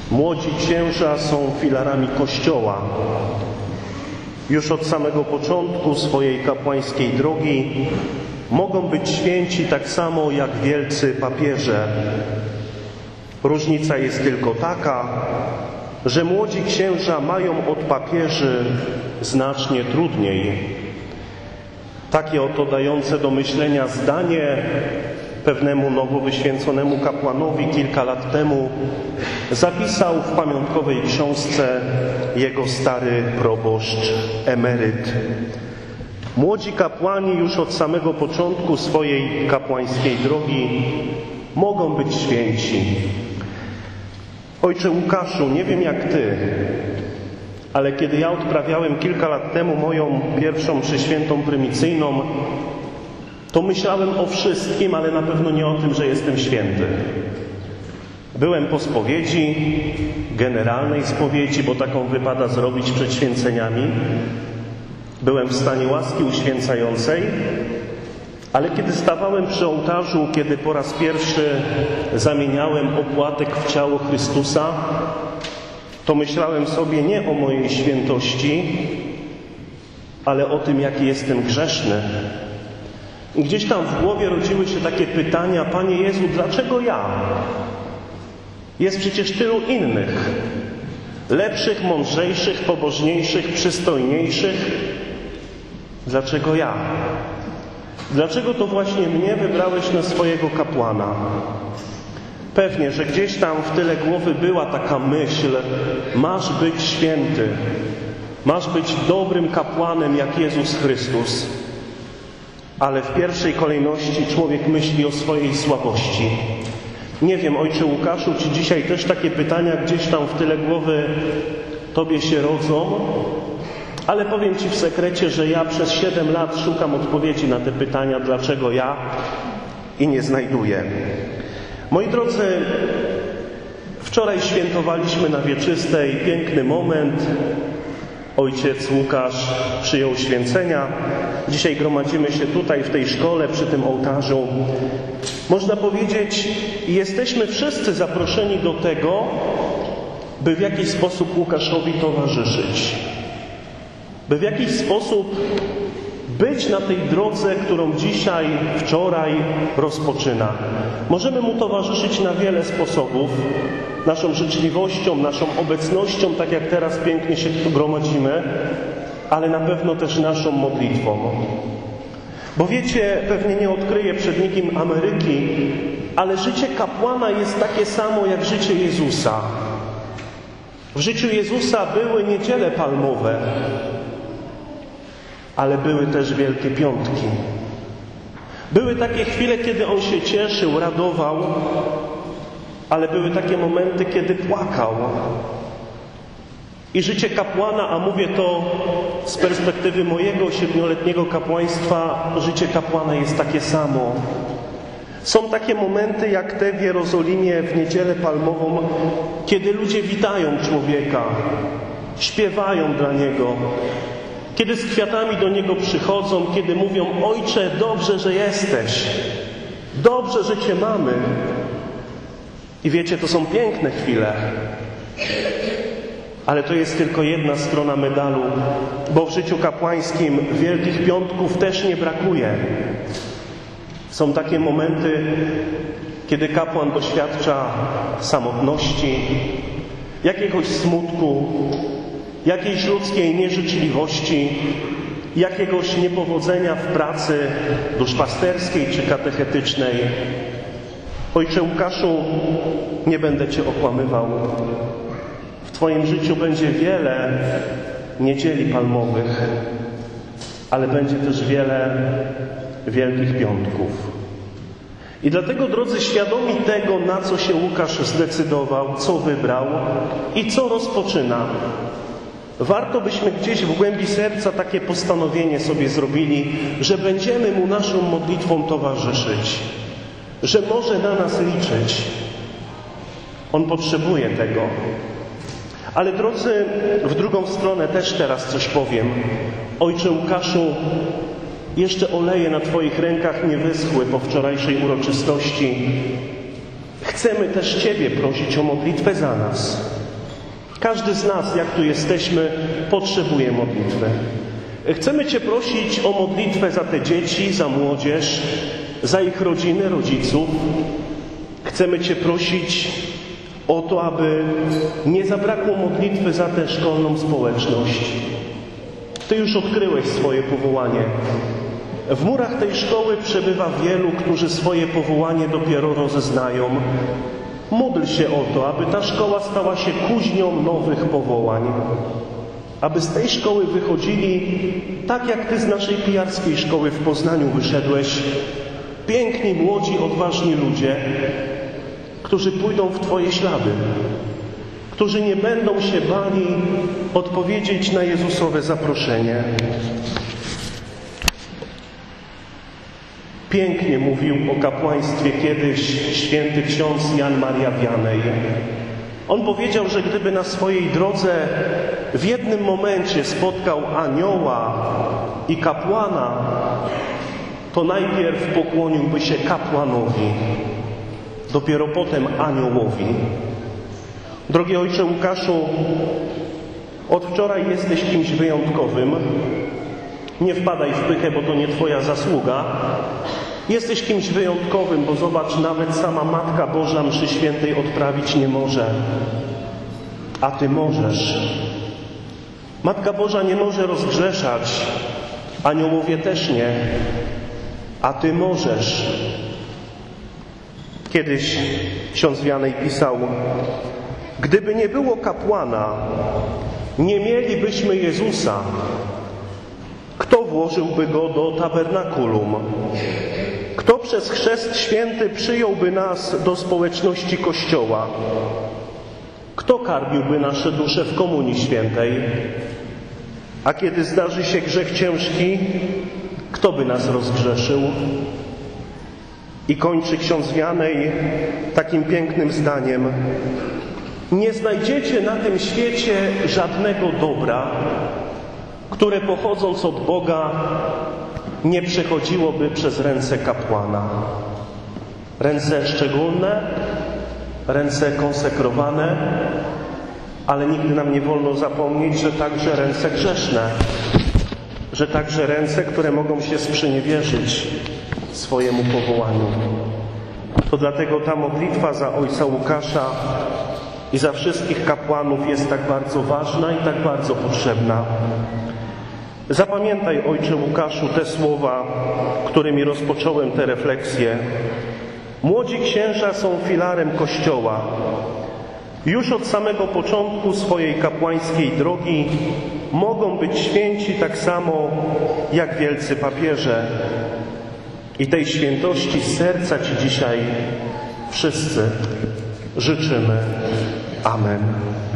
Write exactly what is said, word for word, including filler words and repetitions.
Młodzi księża są filarami Kościoła. Już od samego początku swojej kapłańskiej drogi mogą być święci tak samo jak wielcy papieże. Różnica jest tylko taka, że młodzi księża mają od papieży znacznie trudniej. Takie oto dające do myślenia zdanie pewnemu nowo wyświęconemu kapłanowi kilka lat temu zapisał w pamiątkowej książce jego stary proboszcz emeryt. Młodzi kapłani już od samego początku swojej kapłańskiej drogi mogą być święci. Ojcze Łukaszu, nie wiem jak Ty, ale kiedy ja odprawiałem kilka lat temu moją pierwszą mszę świętą prymicyjną, to myślałem o wszystkim, ale na pewno nie o tym, że jestem święty. Byłem po spowiedzi, generalnej spowiedzi, bo taką wypada zrobić przed święceniami. Byłem w stanie łaski uświęcającej, ale kiedy stawałem przy ołtarzu, kiedy po raz pierwszy zamieniałem opłatek w ciało Chrystusa, to myślałem sobie nie o mojej świętości, ale o tym, jaki jestem grzeszny. I gdzieś tam w głowie rodziły się takie pytania: Panie Jezu, dlaczego ja? Jest przecież tylu innych, lepszych, mądrzejszych, pobożniejszych, przystojniejszych. Dlaczego ja? Dlaczego to właśnie mnie wybrałeś na swojego kapłana? Pewnie, że gdzieś tam w tyle głowy była taka myśl: masz być święty, masz być dobrym kapłanem jak Jezus Chrystus. Ale w pierwszej kolejności człowiek myśli o swojej słabości. Nie wiem, Ojcze Łukaszu, czy dzisiaj też takie pytania gdzieś tam w tyle głowy Tobie się rodzą? Ale powiem Ci w sekrecie, że ja przez siedem lat szukam odpowiedzi na te pytania, dlaczego ja, i nie znajduję. Moi drodzy, wczoraj świętowaliśmy na Wieczystej piękny moment. Ojciec Łukasz przyjął święcenia. Dzisiaj gromadzimy się tutaj w tej szkole, przy tym ołtarzu. Można powiedzieć, jesteśmy wszyscy zaproszeni do tego, by w jakiś sposób Łukaszowi towarzyszyć. By w jakiś sposób być na tej drodze, którą dzisiaj, wczoraj rozpoczyna. Możemy mu towarzyszyć na wiele sposobów. Naszą życzliwością, naszą obecnością, tak jak teraz pięknie się tu gromadzimy, ale na pewno też naszą modlitwą. Bo wiecie, pewnie nie odkryję przed nikim Ameryki, ale życie kapłana jest takie samo jak życie Jezusa. W życiu Jezusa były niedziele palmowe, ale były też Wielkie Piątki. Były takie chwile, kiedy On się cieszył, radował, ale były takie momenty, kiedy płakał. I życie kapłana, a mówię to z perspektywy mojego siedmioletniego kapłaństwa, życie kapłana jest takie samo. Są takie momenty jak te w Jerozolimie w Niedzielę Palmową, kiedy ludzie witają człowieka, śpiewają dla Niego, kiedy z kwiatami do Niego przychodzą, kiedy mówią: Ojcze, dobrze, że jesteś, dobrze, że Cię mamy. I wiecie, to są piękne chwile. Ale to jest tylko jedna strona medalu, bo w życiu kapłańskim Wielkich Piątków też nie brakuje. Są takie momenty, kiedy kapłan doświadcza samotności, jakiegoś smutku, jakiejś ludzkiej nieżyczliwości, jakiegoś niepowodzenia w pracy duszpasterskiej czy katechetycznej. Ojcze Łukaszu, nie będę Cię okłamywał. W Twoim życiu będzie wiele niedzieli palmowych, ale będzie też wiele Wielkich Piątków. I dlatego, drodzy, świadomi tego, na co się Łukasz zdecydował, co wybrał i co rozpoczyna, warto byśmy gdzieś w głębi serca takie postanowienie sobie zrobili, że będziemy Mu naszą modlitwą towarzyszyć, że może na nas liczyć. On potrzebuje tego. Ale drodzy, w drugą stronę też teraz coś powiem. Ojcze Łukaszu, jeszcze oleje na Twoich rękach nie wyschły po wczorajszej uroczystości. Chcemy też Ciebie prosić o modlitwę za nas. Każdy z nas, jak tu jesteśmy, potrzebuje modlitwy. Chcemy Cię prosić o modlitwę za te dzieci, za młodzież, za ich rodziny, rodziców. Chcemy Cię prosić o to, aby nie zabrakło modlitwy za tę szkolną społeczność. Ty już odkryłeś swoje powołanie. W murach tej szkoły przebywa wielu, którzy swoje powołanie dopiero rozeznają. Módl się o to, aby ta szkoła stała się kuźnią nowych powołań. Aby z tej szkoły wychodzili, tak jak Ty z naszej pijarskiej szkoły w Poznaniu wyszedłeś, piękni, młodzi, odważni ludzie, którzy pójdą w Twoje ślady, którzy nie będą się bali odpowiedzieć na Jezusowe zaproszenie. Pięknie mówił o kapłaństwie kiedyś święty ksiądz Jan Maria Wianej. On powiedział, że gdyby na swojej drodze w jednym momencie spotkał anioła i kapłana, to najpierw pokłoniłby się kapłanowi, dopiero potem aniołowi. Drogi ojcze Łukaszu, od wczoraj jesteś kimś wyjątkowym. Nie wpadaj w pychę, bo to nie Twoja zasługa. Jesteś kimś wyjątkowym, bo zobacz, nawet sama Matka Boża mszy świętej odprawić nie może. A Ty możesz. Matka Boża nie może rozgrzeszać, aniołowie też nie. A Ty możesz. Kiedyś ksiądz Wianej pisał: gdyby nie było kapłana, nie mielibyśmy Jezusa. Kto włożyłby Go do tabernakulum? Kto przez chrzest święty przyjąłby nas do społeczności Kościoła? Kto karmiłby nasze dusze w Komunii Świętej? A kiedy zdarzy się grzech ciężki, kto by nas rozgrzeszył? I kończy ksiądz Wianej takim pięknym zdaniem: nie znajdziecie na tym świecie żadnego dobra, które pochodząc od Boga nie przechodziłoby przez ręce kapłana. Ręce szczególne, ręce konsekrowane, ale nigdy nam nie wolno zapomnieć, że także ręce grzeszne, że także ręce, które mogą się sprzeniewierzyć swojemu powołaniu. To dlatego ta modlitwa za ojca Łukasza i za wszystkich kapłanów jest tak bardzo ważna i tak bardzo potrzebna. Zapamiętaj, ojcze Łukaszu, te słowa, którymi rozpocząłem tę refleksję. Młodzi księża są filarem Kościoła. Już od samego początku swojej kapłańskiej drogi mogą być święci tak samo jak wielcy papieże. I tej świętości z serca Ci dzisiaj wszyscy życzymy. Amen.